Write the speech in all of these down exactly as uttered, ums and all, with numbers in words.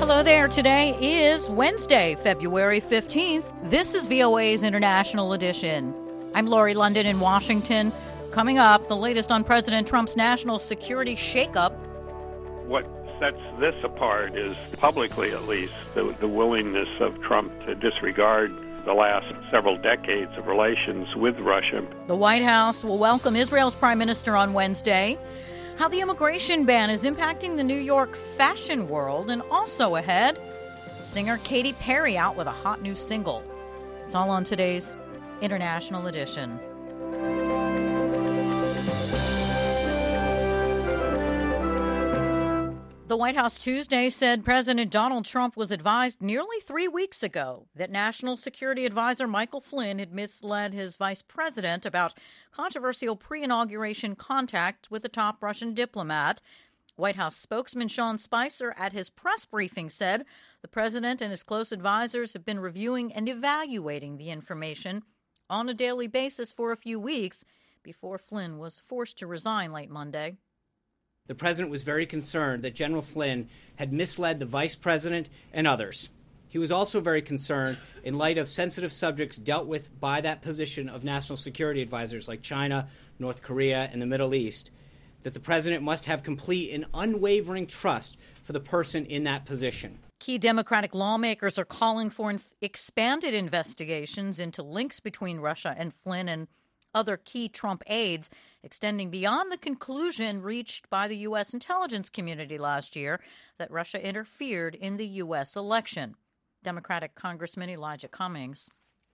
Hello there. Today is Wednesday, February fifteenth. This is V O A's International Edition. I'm Lori London in Washington. Coming up, the latest on President Trump's national security shakeup. What sets this apart is, publicly at least, the, the willingness of Trump to disregard the last several decades of relations with Russia. The White House will welcome Israel's prime minister on Wednesday. How the immigration ban is impacting the New York fashion world. And also ahead, singer Katy Perry out with a hot new single. It's all on today's International Edition. The White House Tuesday said President Donald Trump was advised nearly three weeks ago that National Security Advisor Michael Flynn had misled his vice president about controversial pre-inauguration contact with a top Russian diplomat. White House spokesman Sean Spicer at his press briefing said the president and his close advisors have been reviewing and evaluating the information on a daily basis for a few weeks before Flynn was forced to resign late Monday. The president was very concerned that General Flynn had misled the vice president and others. He was also very concerned, in light of sensitive subjects dealt with by that position of national security advisors like China, North Korea, and the Middle East, that the president must have complete and unwavering trust for the person in that position. Key Democratic lawmakers are calling for inf- expanded investigations into links between Russia and Flynn and other key Trump aides, extending beyond the conclusion reached by the U S intelligence community last year that Russia interfered in the U S election. Democratic Congressman Elijah Cummings.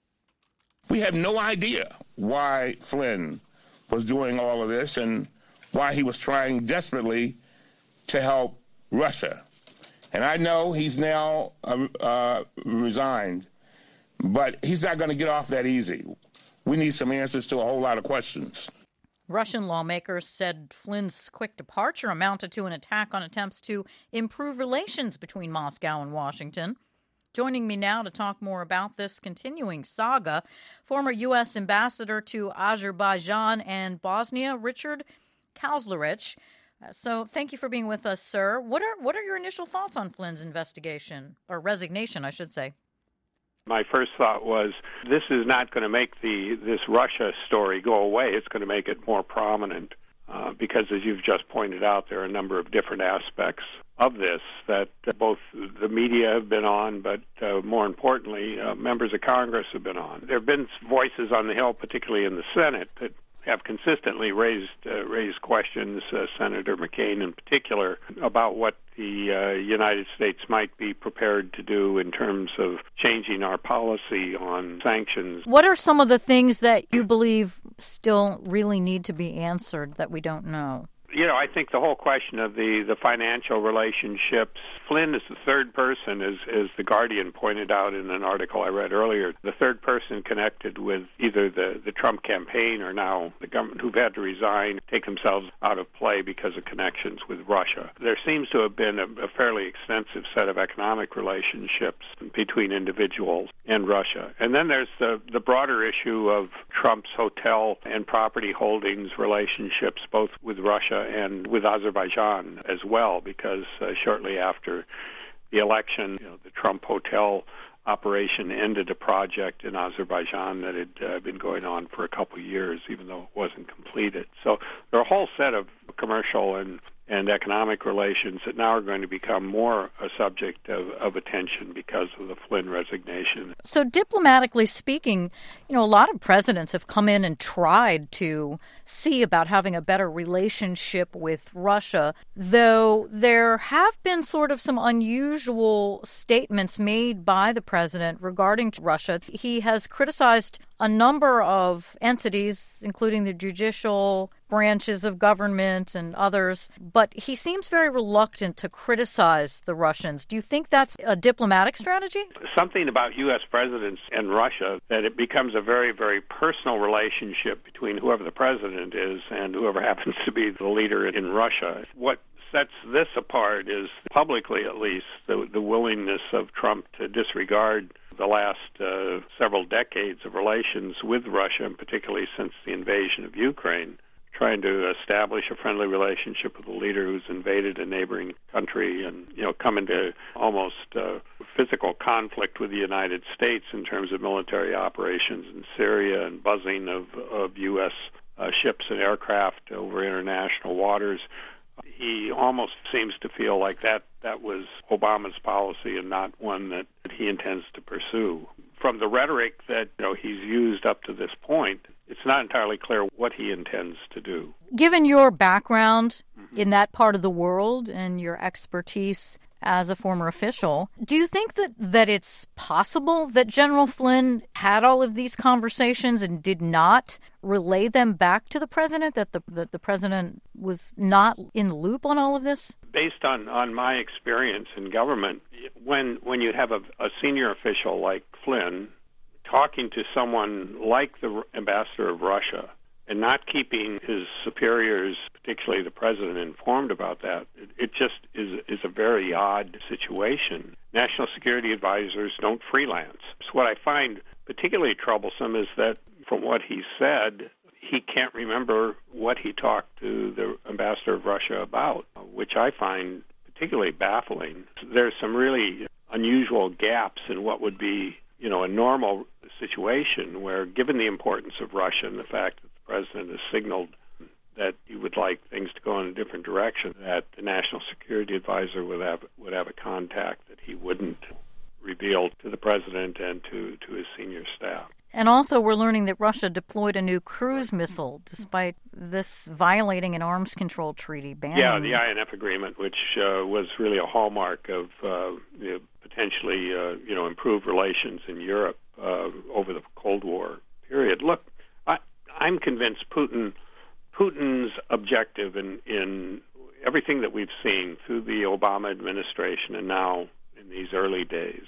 We have no idea why Flynn was doing all of this and why he was trying desperately to help Russia. And I know he's now uh, uh, resigned, but he's not going to get off that easy. We need some answers to a whole lot of questions. Russian lawmakers said Flynn's quick departure amounted to an attack on attempts to improve relations between Moscow and Washington. Joining me now to talk more about this continuing saga, former U S ambassador to Azerbaijan and Bosnia, Richard Kazlarich. Uh, so thank you for being with us, sir. What are what are your initial thoughts on Flynn's investigation, or resignation, I should say? My first thought was, this is not going to make the this Russia story go away. It's going to make it more prominent uh, because, as you've just pointed out, there are a number of different aspects of this that uh, both the media have been on, but uh, more importantly, uh, members of Congress have been on. There have been voices on the Hill, particularly in the Senate, that have consistently raised uh, raised questions, uh, Senator McCain in particular, about what the uh, United States might be prepared to do in terms of changing our policy on sanctions. What are some of the things that you believe still really need to be answered that we don't know? You know, I think the whole question of the, the financial relationships, Flynn is the third person, as, as The Guardian pointed out in an article I read earlier, the third person connected with either the, the Trump campaign or now the government who've had to resign, take themselves out of play because of connections with Russia. There seems to have been a, a fairly extensive set of economic relationships between individuals and Russia. And then there's the, the broader issue of Trump's hotel and property holdings relationships, both with Russia and with Azerbaijan as well, because uh, shortly after the election, you know, the Trump hotel operation ended a project in Azerbaijan that had uh, been going on for a couple of years, even though it wasn't completed. So there are a whole set of commercial and and economic relations that now are going to become more a subject of, of attention because of the Flynn resignation. So diplomatically speaking, you know, a lot of presidents have come in and tried to see about having a better relationship with Russia, though there have been sort of some unusual statements made by the president regarding Russia. He has criticized a number of entities, including the judicial branches of government and others, but he seems very reluctant to criticize the Russians. Do you think that's a diplomatic strategy? Something about U S presidents and Russia, that it becomes a very, very personal relationship between whoever the president is and whoever happens to be the leader in Russia. What sets this apart is, publicly at least, the, the willingness of Trump to disregard the last uh, several decades of relations with Russia, and particularly since the invasion of Ukraine. trying to establish a friendly relationship with a leader who's invaded a neighboring country and, you know, come into almost uh, physical conflict with the United States in terms of military operations in Syria and buzzing of, of U S uh, ships and aircraft over international waters. He almost seems to feel like that, that was Obama's policy and not one that, that he intends to pursue. From the rhetoric that, you know, he's used up to this point, it's not entirely clear what he intends to do. Given your background mm-hmm. in that part of the world and your expertise as a former official, do you think that, that it's possible that General Flynn had all of these conversations and did not relay them back to the president, that the, that the president was not in the loop on all of this? Based on, on my experience in government, when when you have a, a senior official like Flynn talking to someone like the ambassador of Russia and not keeping his superiors, particularly the president, informed about that, it, it just is is a very odd situation. National security advisors don't freelance. So what I find particularly troublesome is that from what he said, he can't remember what he talked to the ambassador of Russia about, which I find particularly baffling. There's some really unusual gaps in what would be, you know, a normal situation where, given the importance of Russia and the fact that the president has signaled that he would like things to go in a different direction, that the national security advisor would have would have a contact that he wouldn't reveal to the president and to, to his senior staff. And also we're learning that Russia deployed a new cruise missile despite this violating an arms control treaty banning. Yeah, the I N F agreement, which uh, was really a hallmark of uh, you know, potentially uh, you know improved relations in Europe uh, over the Cold War period. Look, I, I'm convinced Putin Putin's objective in, in everything that we've seen through the Obama administration and now in these early days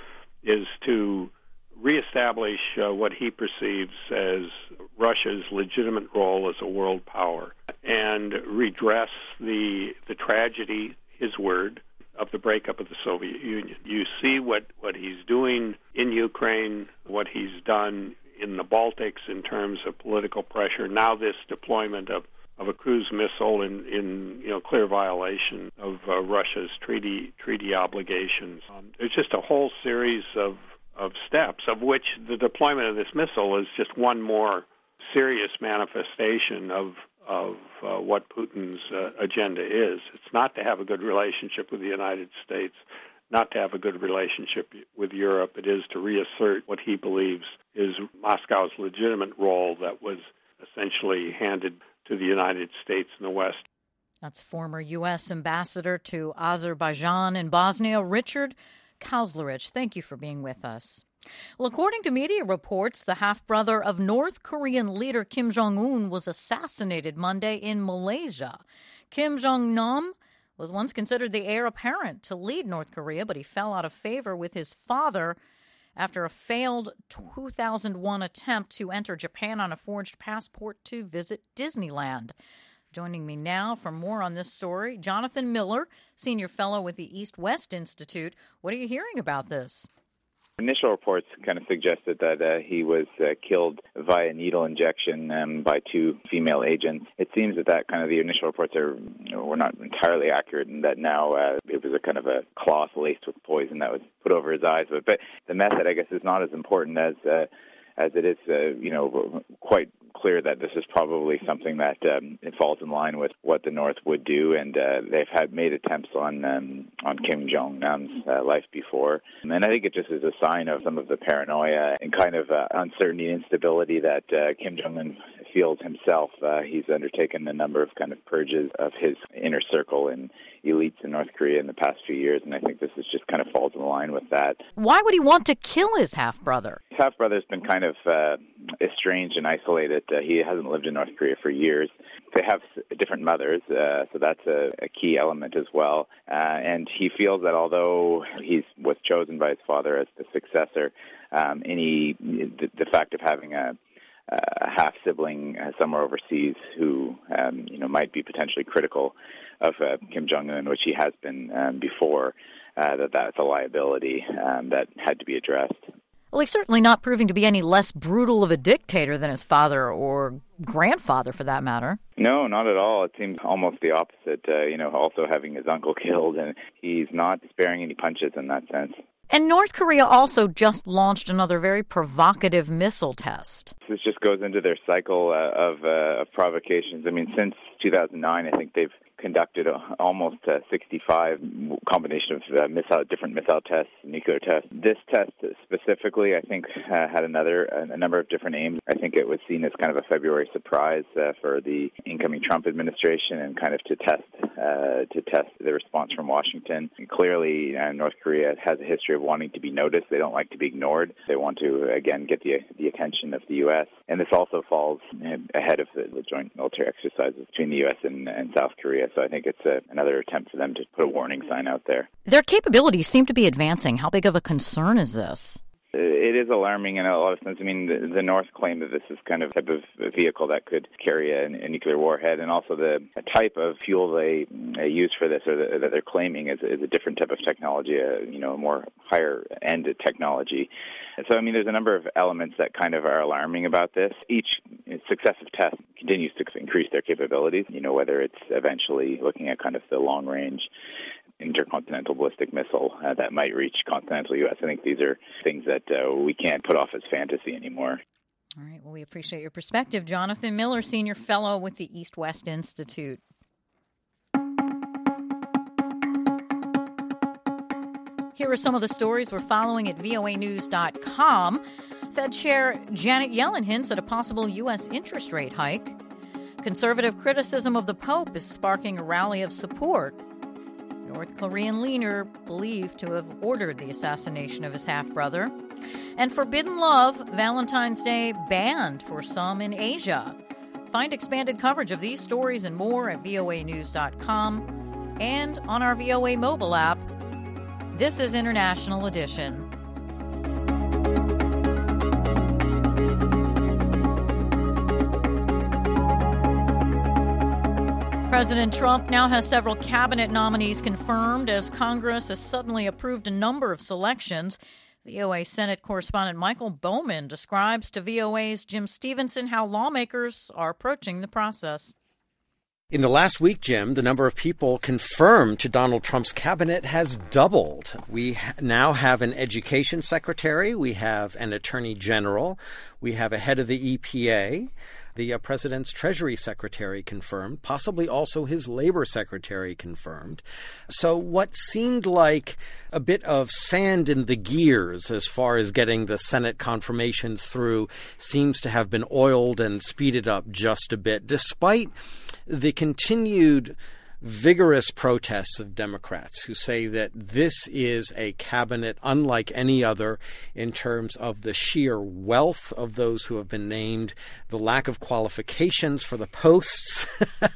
is to reestablish uh, what he perceives as Russia's legitimate role as a world power and redress the the tragedy, his word, of the breakup of the Soviet Union. You see what, what he's doing in Ukraine, what he's done in the Baltics in terms of political pressure, now this deployment of, of a cruise missile in, in you know clear violation of uh, Russia's treaty treaty obligations. Um, there's just a whole series of of steps, of which the deployment of this missile is just one more serious manifestation of of uh, what Putin's uh, agenda is. It's not to have a good relationship with the United States, not to have a good relationship with Europe. It is to reassert what he believes is Moscow's legitimate role that was essentially handed to the United States and the West. That's former U S Ambassador to Azerbaijan and Bosnia, Richard Kauslerich. Thank you for being with us. Well, according to media reports, the half-brother of North Korean leader Kim Jong-un was assassinated Monday in Malaysia. Kim Jong-nam was once considered the heir apparent to lead North Korea, but he fell out of favor with his father after a failed two thousand one attempt to enter Japan on a forged passport to visit Disneyland. Joining me now for more on this story, Jonathan Miller, Senior Fellow with the East-West Institute. What are you hearing about this? Initial reports kind of suggested that uh, he was uh, killed via needle injection um, by two female agents. It seems that, that kind of the initial reports are you know, were not entirely accurate, and that now uh, it was a kind of a cloth laced with poison that was put over his eyes. But, but the method, I guess, is not as important as uh, as it is, uh, you know, quite clear that this is probably something that um, it falls in line with what the North would do, and uh, they've had made attempts on um, on Kim Jong-nam's uh, life before. And I think it just is a sign of some of the paranoia and kind of uh, uncertainty and instability that uh, Kim Jong-un feels himself. Uh, he's undertaken a number of kind of purges of his inner circle and elites in North Korea in the past few years, and I think this is just kind of falls in line with that. Why would he want to kill his half-brother? His half-brother's been kind of uh, estranged and isolated. Uh, he hasn't lived in North Korea for years. They have different mothers, uh, so that's a, a key element as well. Uh, and he feels that although he was chosen by his father as the successor, um, any the, the fact of having a a half-sibling uh, somewhere overseas who, um, you know, might be potentially critical of uh, Kim Jong-un, which he has been um, before, uh, that that's a liability um, that had to be addressed. Well, he's certainly not proving to be any less brutal of a dictator than his father or grandfather, for that matter. No, not at all. It seems almost the opposite, uh, you know, also having his uncle killed, and he's not sparing any punches in that sense. And North Korea also just launched another very provocative missile test. This just goes into their cycle uh, of, uh, of provocations. I mean, since two thousand nine, I think they've conducted uh, almost uh, sixty-five combination of uh, missile, different missile tests, nuclear tests. This test specifically, I think, uh, had another a number of different aims. I think it was seen as kind of a February surprise uh, for the incoming Trump administration, and kind of to test uh, to test the response from Washington. And clearly, uh, North Korea has a history of wanting to be noticed. They don't like to be ignored. They want to again get the the attention of the U S. And this also falls ahead of the, the joint military exercises between the U S and, and South Korea. So I think it's a, another attempt for them to put a warning sign out there. Their capabilities seem to be advancing. How big of a concern is this? It is alarming in a lot of sense. I mean, the, the North claim that this is kind of type of vehicle that could carry a, a nuclear warhead, and also the type of fuel they uh, use for this, or the, that they're claiming, is, is a different type of technology, a, you know, a more higher-end technology. So, I mean, there's a number of elements that kind of are alarming about this. Each successive test continues to increase their capabilities, you know, whether it's eventually looking at kind of the long-range intercontinental ballistic missile uh, that might reach continental U S. I think these are things that uh, we can't put off as fantasy anymore. All right. Well, we appreciate your perspective. Jonathan Miller, Senior Fellow with the East West Institute. Here are some of the stories we're following at V O A news dot com. Fed Chair Janet Yellen hints at a possible U S interest rate hike. Conservative criticism of the Pope is sparking a rally of support. North Korean leader believed to have ordered the assassination of his half-brother. And forbidden love, Valentine's Day banned for some in Asia. Find expanded coverage of these stories and more at V O A news dot com and on our V O A mobile app. This is International Edition. President Trump now has several cabinet nominees confirmed as Congress has suddenly approved a number of selections. V O A Senate correspondent Michael Bowman describes to V O A's Jim Stevenson how lawmakers are approaching the process. In the last week, Jim, the number of people confirmed to Donald Trump's cabinet has doubled. We now have an education secretary. We have an attorney general. We have a head of the E P A. The uh, president's Treasury Secretary confirmed, possibly also his Labor Secretary confirmed. So what seemed like a bit of sand in the gears as far as getting the Senate confirmations through seems to have been oiled and speeded up just a bit, despite the continued vigorous protests of Democrats who say that this is a cabinet unlike any other in terms of the sheer wealth of those who have been named, the lack of qualifications for the posts,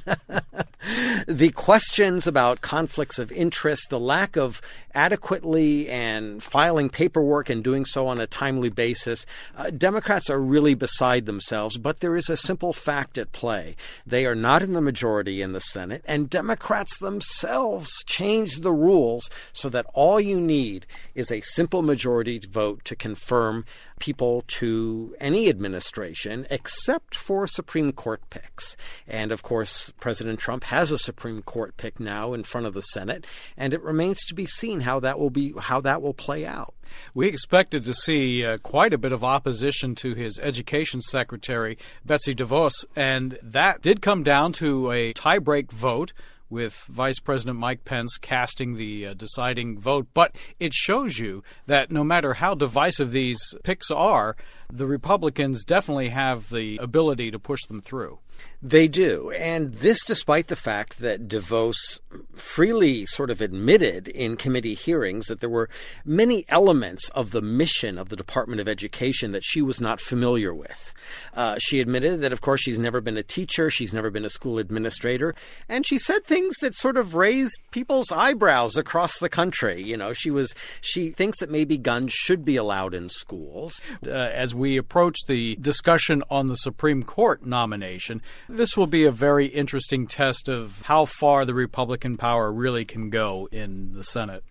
the questions about conflicts of interest, the lack of adequately and filing paperwork and doing so on a timely basis. Uh, Democrats are really beside themselves, but there is a simple fact at play. They are not in the majority in the Senate, and Democrats themselves changed the rules so that all you need is a simple majority vote to confirm people to any administration except for Supreme Court picks. And, of course, President Trump has a Supreme Court pick now in front of the Senate, and it remains to be seen how that will be how that will play out. We expected to see uh, quite a bit of opposition to his education secretary, Betsy DeVos, and that did come down to a tie-break vote with Vice President Mike Pence casting the uh, deciding vote. But it shows you that no matter how divisive these picks are, the Republicans definitely have the ability to push them through. They do, and this despite the fact that DeVos freely sort of admitted in committee hearings that there were many elements of the mission of the Department of Education that she was not familiar with. Uh, she admitted that, of course, she's never been a teacher, she's never been a school administrator, and she said things that sort of raised people's eyebrows across the country. You know, she was she thinks that maybe guns should be allowed in schools. Uh, as we approach the discussion on the Supreme Court nomination, this will be a very interesting test of how far the Republican power really can go in the Senate.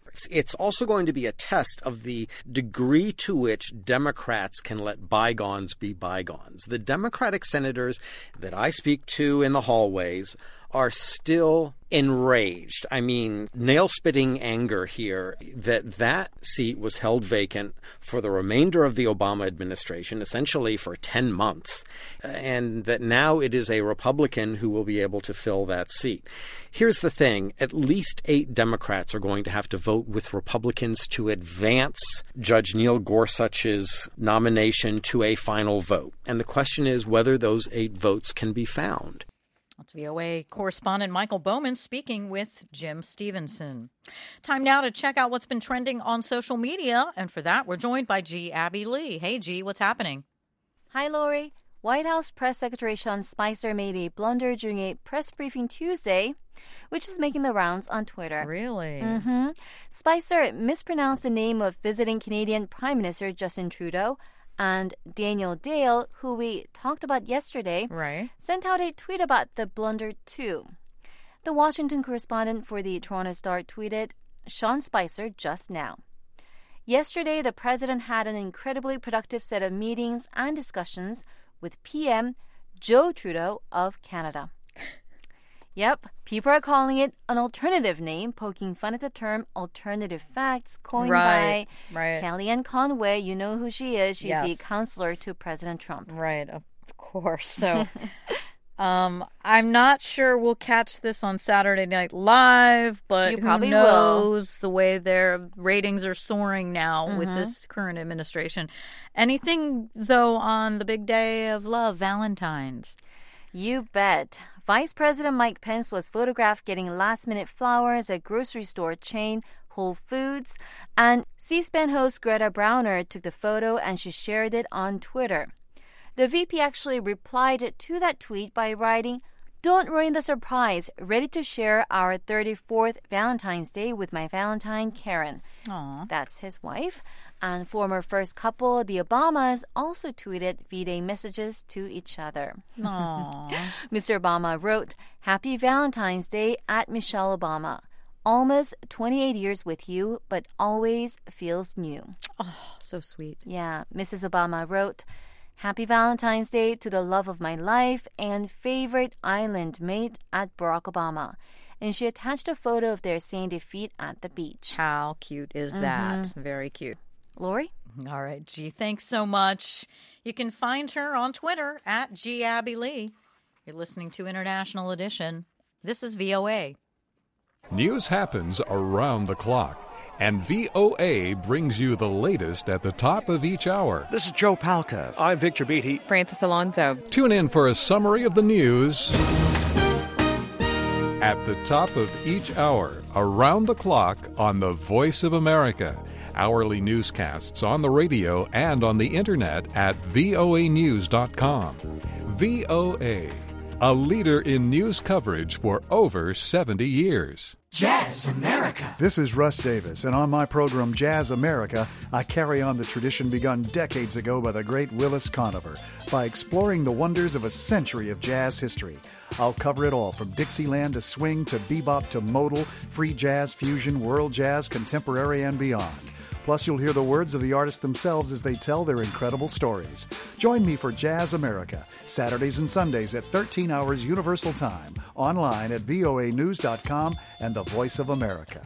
It's also going to be a test of the degree to which Democrats can let bygones be bygones. The Democratic senators that I speak to in the hallways are still enraged. I mean, nail-spitting anger here that that seat was held vacant for the remainder of the Obama administration, essentially for ten months, and that now it is a Republican who will be able to fill that seat. Here's the thing. At least eight Democrats are going to have to vote with Republicans to advance Judge Neil Gorsuch's nomination to a final vote. And the question is whether those eight votes can be found. That's V O A correspondent Michael Bowman speaking with Jim Stevenson. Time now to check out what's been trending on social media. And for that, we're joined by G. Abby Lee. Hey, G, what's happening? Hi, Lori. White House Press Secretary Sean Spicer made a blunder during a press briefing Tuesday, which is making the rounds on Twitter. Really? Mm-hmm. Spicer mispronounced the name of visiting Canadian Prime Minister Justin Trudeau, and Daniel Dale, who we talked about yesterday, right, sent out a tweet about the blunder too. The Washington correspondent for the Toronto Star tweeted, Sean Spicer just now. Yesterday, the president had an incredibly productive set of meetings and discussions with P M Joe Trudeau of Canada. Yep, people are calling it an alternative name, poking fun at the term alternative facts coined right, by right. Kellyanne Conway. You know who she is. She's yes. the counselor to President Trump. Right, of course. So um, I'm not sure we'll catch this on Saturday Night Live, but you who probably knows will. The way their ratings are soaring now mm-hmm. with this current administration. Anything, though, on the big day of love, Valentine's? You bet. Vice President Mike Pence was photographed getting last-minute flowers at grocery store chain Whole Foods, and C-SPAN host Greta Browner took the photo and she shared it on Twitter. The V P actually replied to that tweet by writing, "Don't ruin the surprise. Ready to share our thirty-fourth Valentine's Day with my Valentine, Karen." Aww. That's his wife. And former first couple, the Obamas, also tweeted V-Day messages to each other. Aww. Mister Obama wrote, "Happy Valentine's Day at Michelle Obama. Almost twenty-eight years with you, but always feels new." Oh, so sweet. Yeah. Missus Obama wrote, "Happy Valentine's Day to the love of my life and favorite island mate at Barack Obama." And she attached a photo of their sandy feet at the beach. How cute is mm-hmm. that? Very cute. Lori? All right, G, thanks so much. You can find her on Twitter at G Abby Lee. You're listening to International Edition. This is V O A. News happens around the clock, and V O A brings you the latest at the top of each hour. This is Joe Palca. I'm Victor Beatty. Francis Alonso. Tune in for a summary of the news at the top of each hour, around the clock on the Voice of America. Hourly newscasts on the radio and on the internet at V O A news dot com. V O A, a leader in news coverage for over seventy years. Jazz America. This is Russ Davis, and on my program Jazz America, I carry on the tradition begun decades ago by the great Willis Conover by exploring the wonders of a century of jazz history. I'll cover it all, from Dixieland to swing to bebop to modal, free jazz, fusion, world jazz, contemporary, and beyond. Plus, you'll hear the words of the artists themselves as they tell their incredible stories. Join me for Jazz America, Saturdays and Sundays at thirteen hours Universal Time, online at V O A news dot com and the Voice of America.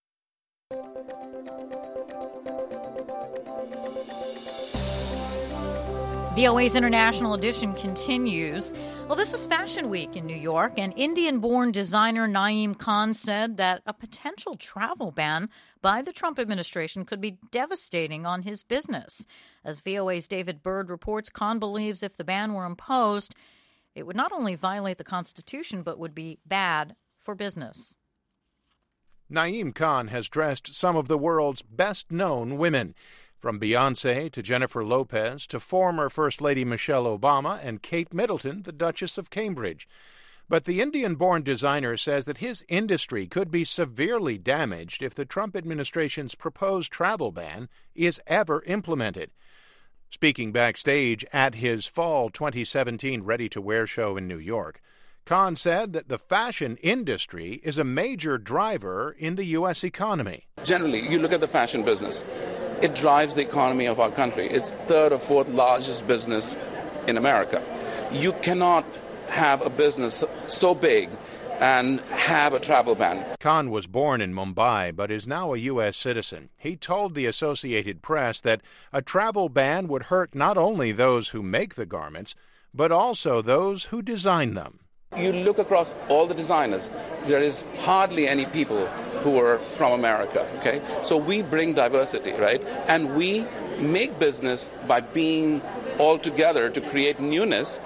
V O A's International Edition continues. Well, this is Fashion Week in New York, and Indian-born designer Naeem Khan said that a potential travel ban by the Trump administration could be devastating on his business. As V O A's David Byrd reports, Khan believes if the ban were imposed, it would not only violate the Constitution, but would be bad for business. Naeem Khan has dressed some of the world's best-known women, from Beyoncé to Jennifer Lopez to former First Lady Michelle Obama and Kate Middleton, the Duchess of Cambridge. But the Indian-born designer says that his industry could be severely damaged if the Trump administration's proposed travel ban is ever implemented. Speaking backstage at his fall twenty seventeen Ready-to-Wear show in New York, Khan said that the fashion industry is a major driver in the U S economy. Generally, you look at the fashion business. It drives the economy of our country. It's third or fourth largest business in America. You cannot have a business so big and have a travel ban. Khan was born in Mumbai but is now a U S citizen. He told the Associated Press that a travel ban would hurt not only those who make the garments, but also those who design them. You look across all the designers, there is hardly any people who are from America, okay? So we bring diversity, right? And we make business by being all together to create newness,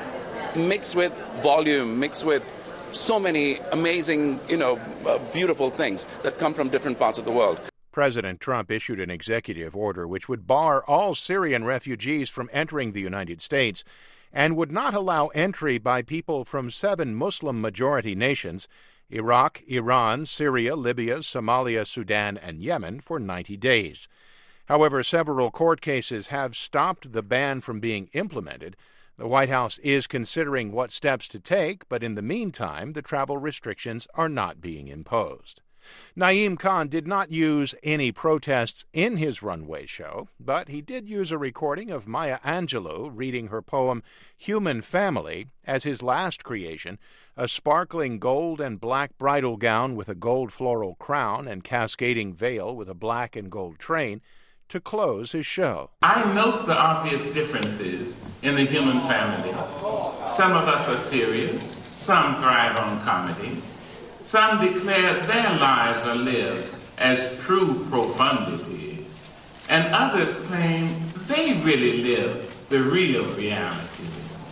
mixed with volume, mixed with so many amazing, you know, uh, beautiful things that come from different parts of the world. President Trump issued an executive order which would bar all Syrian refugees from entering the United States and would not allow entry by people from seven Muslim-majority nations, Iraq, Iran, Syria, Libya, Somalia, Sudan, and Yemen, for ninety days. However, several court cases have stopped the ban from being implemented. The White House is considering what steps to take, but in the meantime, the travel restrictions are not being imposed. Naeem Khan did not use any protests in his runway show, but he did use a recording of Maya Angelou reading her poem Human Family as his last creation, a sparkling gold and black bridal gown with a gold floral crown and cascading veil with a black and gold train, to close his show. I note the obvious differences in the human family. Some of us are serious, some thrive on comedy. Some declare their lives are lived as true profundity, and others claim they really live the real reality.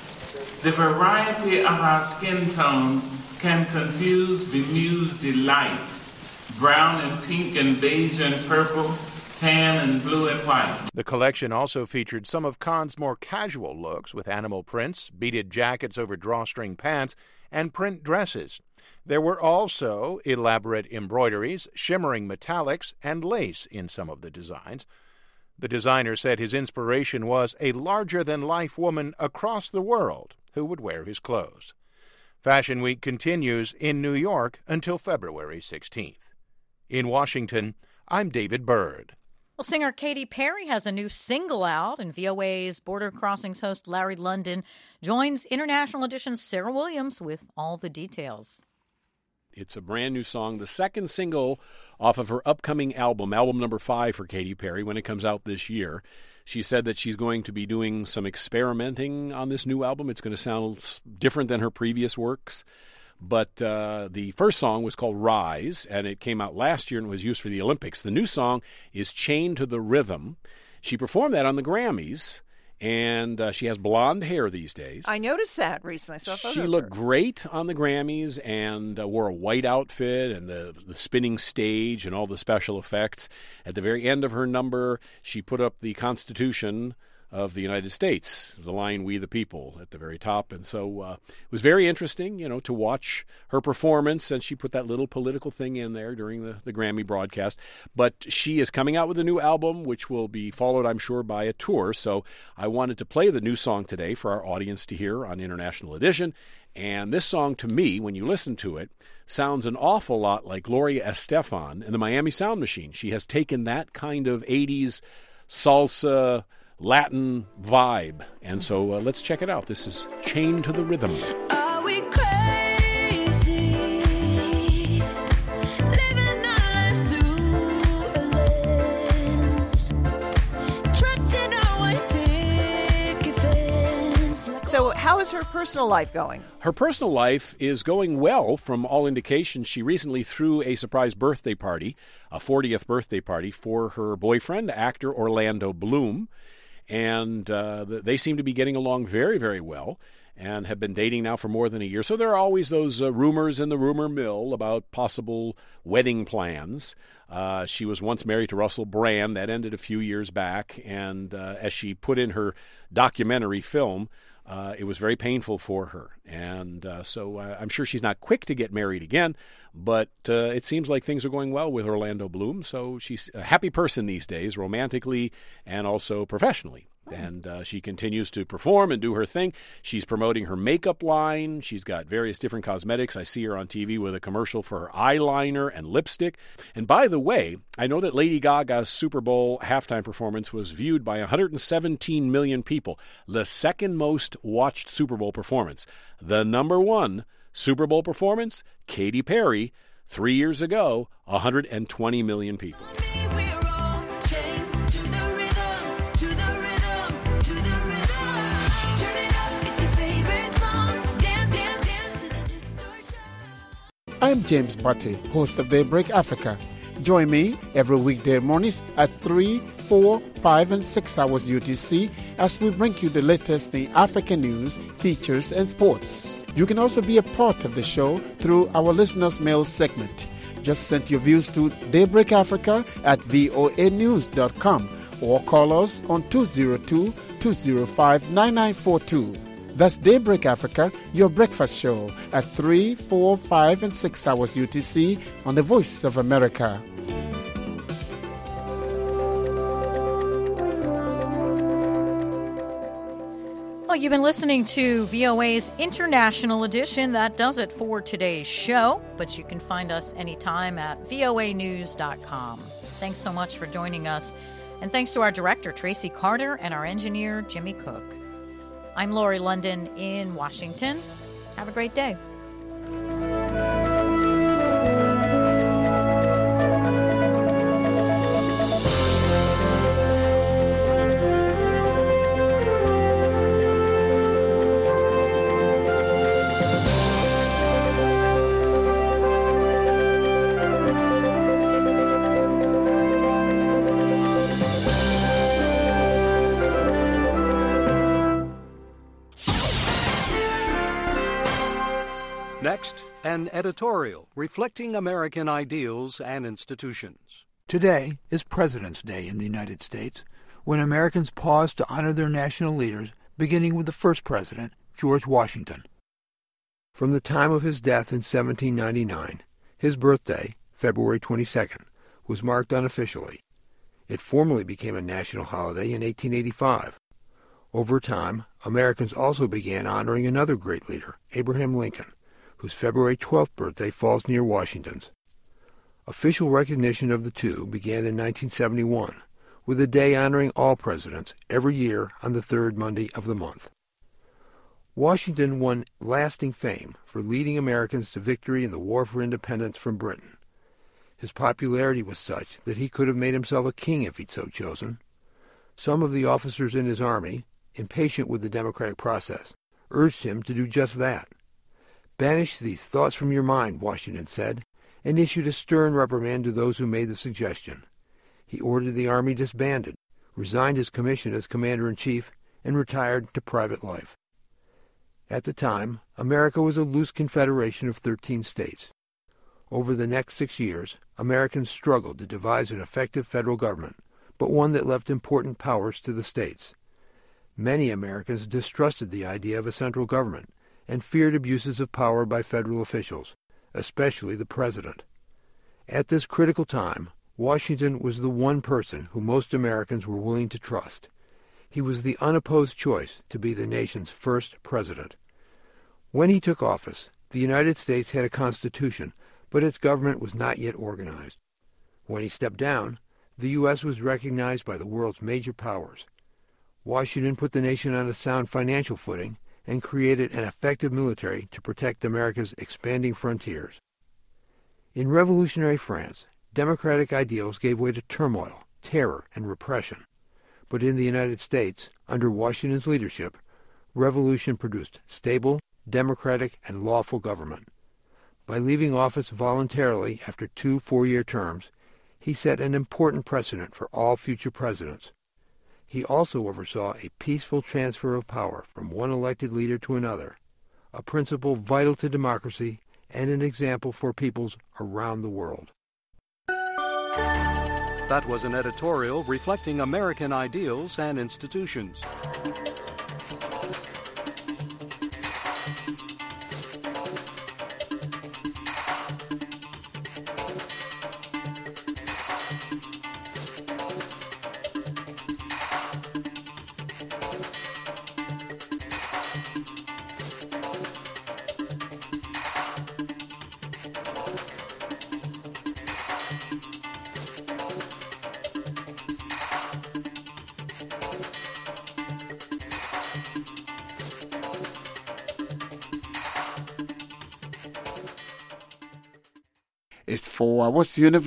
The variety of our skin tones can confuse, bemuse, delight. Brown and pink and beige and purple, tan and blue and white. The collection also featured some of Khan's more casual looks with animal prints, beaded jackets over drawstring pants, and print dresses. There were also elaborate embroideries, shimmering metallics, and lace in some of the designs. The designer said his inspiration was a larger-than-life woman across the world who would wear his clothes. Fashion Week continues in New York until February sixteenth. In Washington, I'm David Byrd. Well, singer Katy Perry has a new single out, and V O A's Border Crossings host Larry London joins International Edition's Sarah Williams with all the details. It's a brand new song, the second single off of her upcoming album, album number five for Katy Perry, when it comes out this year. She said that she's going to be doing some experimenting on this new album. It's going to sound different than her previous works. But uh, the first song was called Rise, and it came out last year and was used for the Olympics. The new song is Chained to the Rhythm. She performed that on the Grammys, and uh, she has blonde hair these days. I noticed that recently. I saw a photo She of looked her. great on the Grammys and uh, wore a white outfit and the, the spinning stage and all the special effects. At the very end of her number, she put up the Constitution of the United States, the line "We the People" at the very top. And so uh, it was very interesting, you know, to watch her performance, and she put that little political thing in there during the, the Grammy broadcast. But she is coming out with a new album, which will be followed, I'm sure, by a tour. So I wanted to play the new song today for our audience to hear on International Edition. And this song, to me, when you listen to it, sounds an awful lot like Gloria Estefan and the Miami Sound Machine. She has taken that kind of eighties salsa Latin vibe. And so uh, let's check it out. This is Chained to the Rhythm. Are we crazy? Living our lives through a lens. Trapped in our picket fence. So how is her personal life going? Her personal life is going well from all indications. She recently threw a surprise birthday party, a fortieth birthday party, for her boyfriend, actor Orlando Bloom. And uh, they seem to be getting along very, very well and have been dating now for more than a year. So there are always those uh, rumors in the rumor mill about possible wedding plans. Uh, she was once married to Russell Brand. That ended a few years back. And uh, as she put in her documentary film, Uh, it was very painful for her. And uh, so uh, I'm sure she's not quick to get married again, but uh, it seems like things are going well with Orlando Bloom. So she's a happy person these days, romantically and also professionally. And uh, she continues to perform and do her thing. She's promoting her makeup line. She's got various different cosmetics. I see her on T V with a commercial for her eyeliner and lipstick. And by the way, I know that Lady Gaga's Super Bowl halftime performance was viewed by one hundred seventeen million people, the second most watched Super Bowl performance. The number one Super Bowl performance, Katy Perry, three years ago, one hundred twenty million people. I'm James Butte, host of Daybreak Africa. Join me every weekday mornings at three, four, five, and six hours U T C as we bring you the latest in African news, features, and sports. You can also be a part of the show through our listeners' mail segment. Just send your views to Daybreak Africa at voa news dot com or call us on two oh two, two oh five, nine nine four two. That's Daybreak Africa, your breakfast show at three, four, five, and six hours U T C on the Voice of America. Well, you've been listening to V O A's International Edition. That does it for today's show, but you can find us anytime at voa news dot com. Thanks so much for joining us, and thanks to our director, Tracy Carter, and our engineer, Jimmy Cook. I'm Lori London in Washington. Have a great day. Next, an editorial reflecting American ideals and institutions. Today is President's Day in the United States, when Americans pause to honor their national leaders, beginning with the first president, George Washington. From the time of his death in seventeen ninety-nine, his birthday, February twenty-second, was marked unofficially. It formally became a national holiday in eighteen eighty-five. Over time, Americans also began honoring another great leader, Abraham Lincoln, whose February twelfth birthday falls near Washington's. Official recognition of the two began in nineteen seventy-one, with a day honoring all presidents every year on the third Monday of the month. Washington won lasting fame for leading Americans to victory in the War for Independence from Britain. His popularity was such that he could have made himself a king if he'd so chosen. Some of the officers in his army, impatient with the democratic process, urged him to do just that. "Banish these thoughts from your mind," Washington said, and issued a stern reprimand to those who made the suggestion. He ordered the army disbanded, resigned his commission as commander-in-chief, and retired to private life. At the time, America was a loose confederation of thirteen states. Over the next six years, Americans struggled to devise an effective federal government, but one that left important powers to the states. Many Americans distrusted the idea of a central government and feared abuses of power by federal officials, especially the president. At this critical time, Washington was the one person who most Americans were willing to trust. He was the unopposed choice to be the nation's first president. When he took office, the United States had a constitution, but its government was not yet organized. When he stepped down, the U S was recognized by the world's major powers. Washington put the nation on a sound financial footing and created an effective military to protect America's expanding frontiers. In revolutionary France, democratic ideals gave way to turmoil, terror, and repression. But in the United States, under Washington's leadership, revolution produced stable, democratic, and lawful government. By leaving office voluntarily after two four-year terms, he set an important precedent for all future presidents. He also oversaw a peaceful transfer of power from one elected leader to another, a principle vital to democracy and an example for peoples around the world. That was an editorial reflecting American ideals and institutions. It's four hours. University